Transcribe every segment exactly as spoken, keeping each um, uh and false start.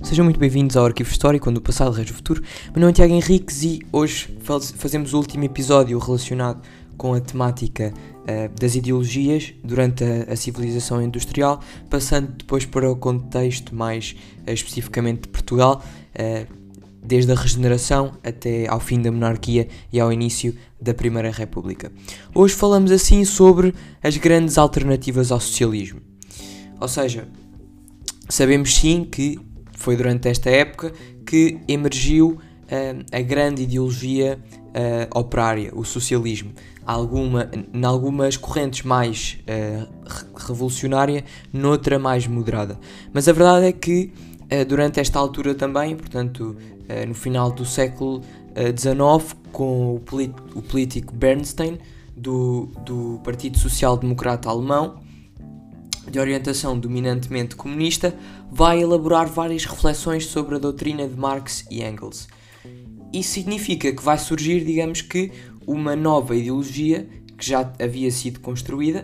Sejam muito bem-vindos ao Arquivo Histórico, onde o passado rege o futuro. Meu nome é Tiago Henriques e hoje fazemos o último episódio relacionado com a temática uh, das ideologias durante a, a civilização industrial, passando depois para o contexto mais uh, especificamente de Portugal, uh, desde a regeneração até ao fim da monarquia e ao início da Primeira República. Hoje falamos assim sobre as grandes alternativas ao socialismo. Ou seja, sabemos sim que foi durante esta época que emergiu uh, a grande ideologia uh, operária, o socialismo. Alguma, em algumas correntes mais uh, revolucionária, noutra mais moderada. Mas a verdade é que uh, durante esta altura também, portanto, uh, no final do século dezenove, com o, polit- o político Bernstein, do, do Partido Social Democrata Alemão, de orientação dominantemente comunista, vai elaborar várias reflexões sobre a doutrina de Marx e Engels. Isso significa que vai surgir, digamos que, uma nova ideologia que já havia sido construída,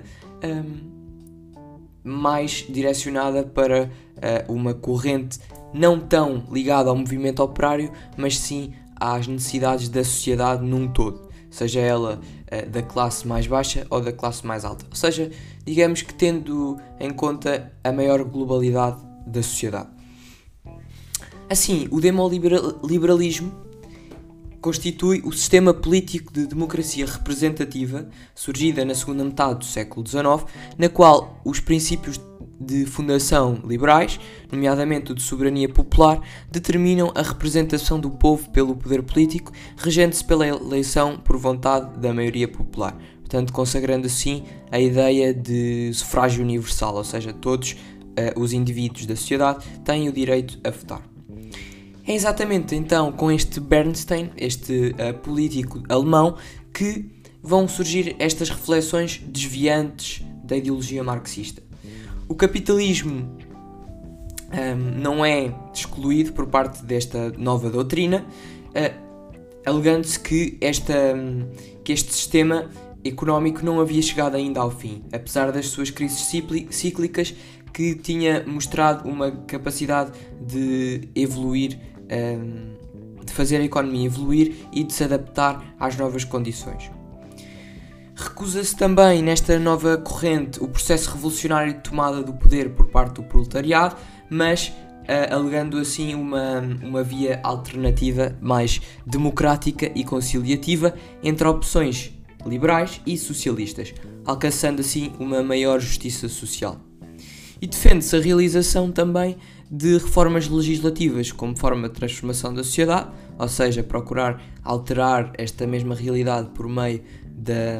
um, mais direcionada para uh, uma corrente não tão ligada ao movimento operário, mas sim às necessidades da sociedade num todo, seja ela uh, da classe mais baixa ou da classe mais alta. Ou seja, digamos que tendo em conta a maior globalidade da sociedade. Assim, o demoliberalismo constitui o sistema político de democracia representativa surgida na segunda metade do século dezenove, na qual os princípios de fundação liberais, nomeadamente o de soberania popular, determinam a representação do povo pelo poder político, regendo-se pela eleição por vontade da maioria popular, portanto consagrando assim a ideia de sufrágio universal, ou seja, todos uh, os indivíduos da sociedade têm o direito a votar. É exatamente então com este Bernstein, este uh, político alemão, que vão surgir estas reflexões desviantes da ideologia marxista. O capitalismo um, não é excluído por parte desta nova doutrina, uh, alegando-se que, esta, um, que este sistema económico não havia chegado ainda ao fim, apesar das suas crises cíclicas, que tinha mostrado uma capacidade de evoluir, um, de fazer a economia evoluir e de se adaptar às novas condições. Recusa-se também, nesta nova corrente, o processo revolucionário de tomada do poder por parte do proletariado, mas uh, alegando assim uma, uma via alternativa mais democrática e conciliativa entre opções liberais e socialistas, alcançando assim uma maior justiça social. E defende-se a realização também de reformas legislativas como forma de transformação da sociedade, ou seja, procurar alterar esta mesma realidade por meio Da,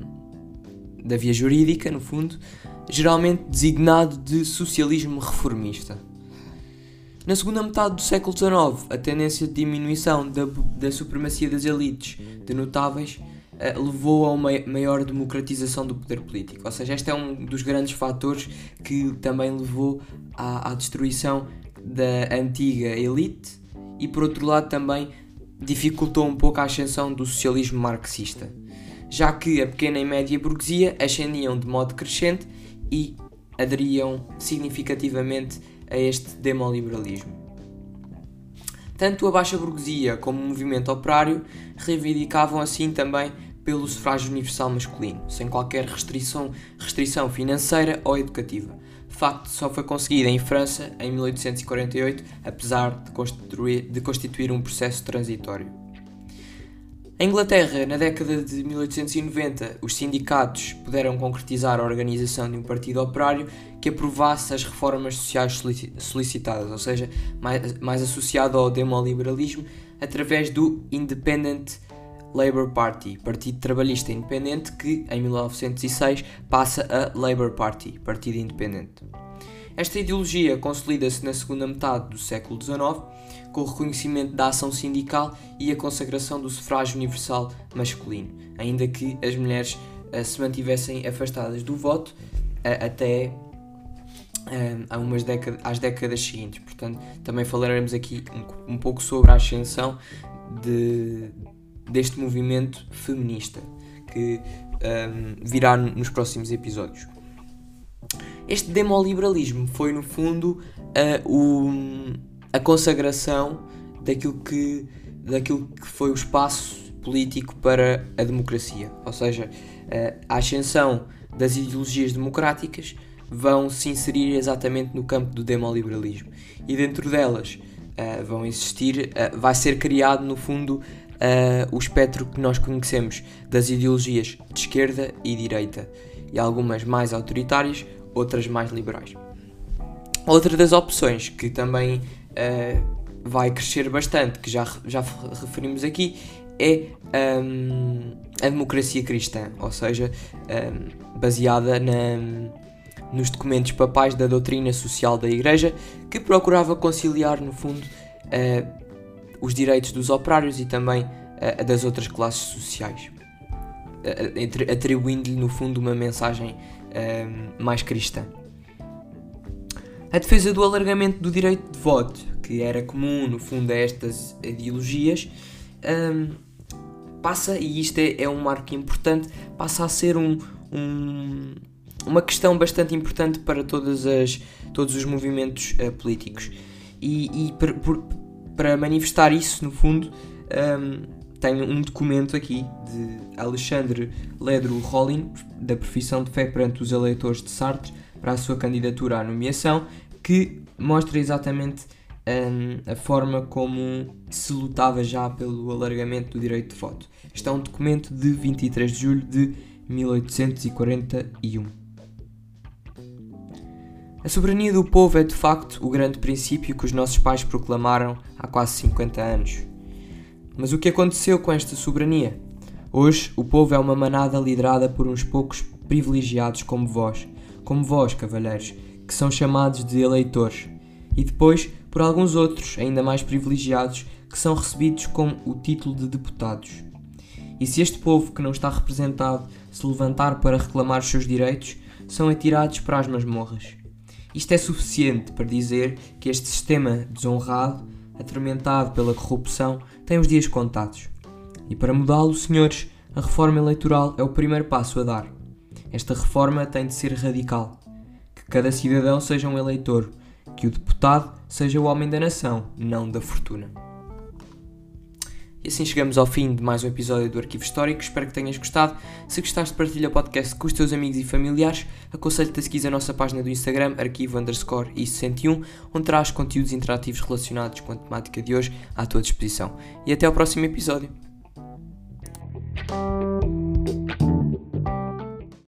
da via jurídica, no fundo, geralmente designado de socialismo reformista. Na segunda metade do século dezenove, a tendência de diminuição da, da supremacia das elites de notáveis uh, levou a uma maior democratização do poder político. Ou seja, este é um dos grandes fatores que também levou à, à destruição da antiga elite e, por outro lado, também dificultou um pouco a ascensão do socialismo marxista, já que a pequena e média burguesia ascendiam de modo crescente e aderiam significativamente a este demoliberalismo. Tanto a baixa burguesia como o movimento operário reivindicavam assim também pelo sufrágio universal masculino, sem qualquer restrição, restrição financeira ou educativa. Facto só foi conseguido em França em mil oitocentos e quarenta e oito, apesar de constituir, de constituir um processo transitório. Em Inglaterra, na década de mil oitocentos e noventa, os sindicatos puderam concretizar a organização de um partido operário que aprovasse as reformas sociais solicitadas, ou seja, mais, mais associado ao demoliberalismo, através do Independent Labour Party, Partido Trabalhista Independente, que em mil novecentos e seis passa a Labour Party, Partido Independente. Esta ideologia consolida-se na segunda metade do século dezenove, com o reconhecimento da ação sindical e a consagração do sufrágio universal masculino, ainda que as mulheres uh, se mantivessem afastadas do voto uh, até uh, a umas décadas, às décadas seguintes. Portanto, também falaremos aqui um, um pouco sobre a ascensão de, deste movimento feminista, que um, virá nos próximos episódios. Este demoliberalismo foi, no fundo, uh, o, a consagração daquilo que, daquilo que foi o espaço político para a democracia. Ou seja, a ascensão das ideologias democráticas vão se inserir exatamente no campo do demoliberalismo. E dentro delas uh, vão existir, uh, vai ser criado no fundo uh, o espectro que nós conhecemos das ideologias de esquerda e direita. E algumas mais autoritárias, outras mais liberais. Outra das opções que também uh, vai crescer bastante, que já, já referimos aqui, é um, a democracia cristã, ou seja, um, baseada na, nos documentos papais da doutrina social da Igreja, que procurava conciliar, no fundo, uh, os direitos dos operários e também uh, das outras classes sociais, uh, atribuindo-lhe, no fundo, uma mensagem uh, mais cristã. A defesa do alargamento do direito de voto, que era comum, no fundo, a estas ideologias, um, passa, e isto é, é um marco importante, passa a ser um, um, uma questão bastante importante para todas as, todos os movimentos uh, políticos. E, e per, por, para manifestar isso, no fundo, um, tenho um documento aqui de Alexandre Ledru-Rollin, da Profissão de Fé perante os Eleitores de Sartre, para a sua candidatura à nomeação, que mostra exatamente um, a forma como se lutava já pelo alargamento do direito de voto. Este é um documento de vinte e três de julho de mil oitocentos e quarenta e um. A soberania do povo é de facto o grande princípio que os nossos pais proclamaram há quase cinquenta anos. Mas o que aconteceu com esta soberania? Hoje o povo é uma manada liderada por uns poucos privilegiados como vós, como vós, cavalheiros, que são chamados de eleitores, e depois por alguns outros, ainda mais privilegiados, que são recebidos com o título de deputados. E se este povo que não está representado se levantar para reclamar os seus direitos, são atirados para as masmorras. Isto é suficiente para dizer que este sistema desonrado, atormentado pela corrupção, tem os dias contados. E para mudá-lo, senhores, a reforma eleitoral é o primeiro passo a dar. Esta reforma tem de ser radical. Que cada cidadão seja um eleitor, que o deputado seja o homem da nação, não da fortuna. E assim chegamos ao fim de mais um episódio do Arquivo Histórico. Espero que tenhas gostado. Se gostaste, partilha o podcast com os teus amigos e familiares. Aconselho-te a seguir a nossa página do Instagram, arquivo underscore i sessenta e um, onde traz conteúdos interativos relacionados com a temática de hoje à tua disposição. E até ao próximo episódio.